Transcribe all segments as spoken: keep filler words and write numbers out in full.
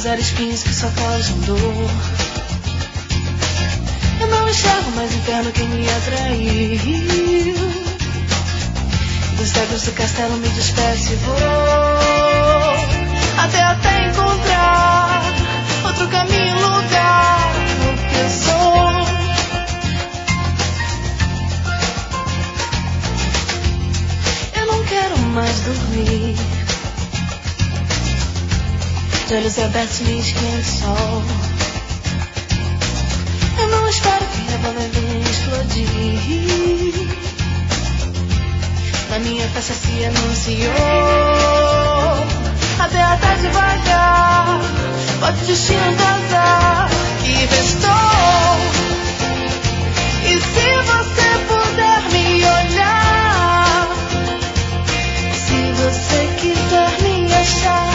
causar espinhos que só causam dor. Eu não enxergo mais inferno que me atraiu. Dos cegos do castelo me despeço e vou até até encontrar outro caminho, lugar no que eu sou. Eu não quero mais dormir, de olhos abertos me esquenta o sol. Eu não espero que a revólver venha explodir. Na minha festa se anunciou até até devagar. Pode o destino do azar que restou. E se você puder me olhar, se você quiser me achar,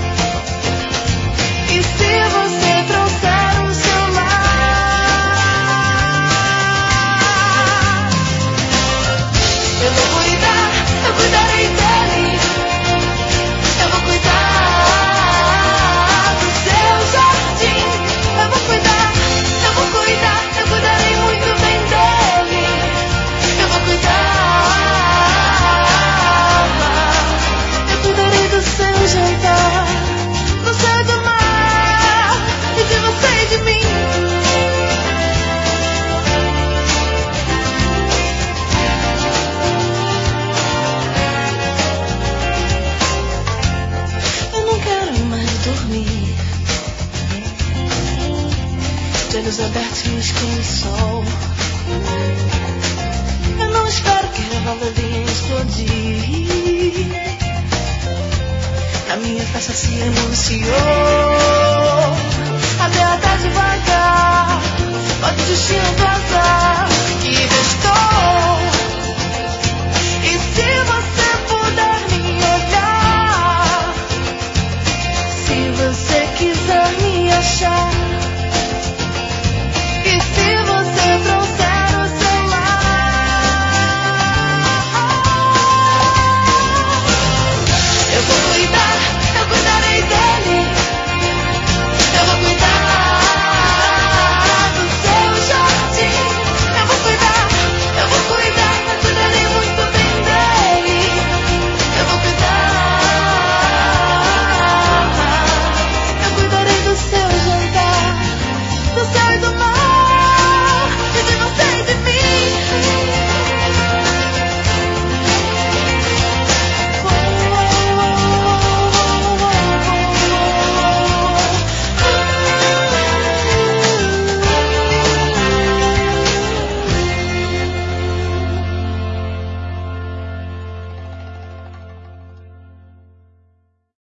e se você trouxer um seu lar, eu vou cuidar, eu cuidarei dele. Eu vou cuidar do seu jardim. Eu vou cuidar, eu vou cuidar, eu cuidarei muito bem dele. Eu vou cuidar, eu cuidarei do seu jantar, do céu e do mar, e de você e de mim. Eu não quero mais dormir, de olhos abertos me esquenta o sol. Eu não espero que a revólver venha explodir. A minha festa se anunciou até até devagar. Pode o destino do azar que restou. E se você puder me olhar, se você quiser me achar,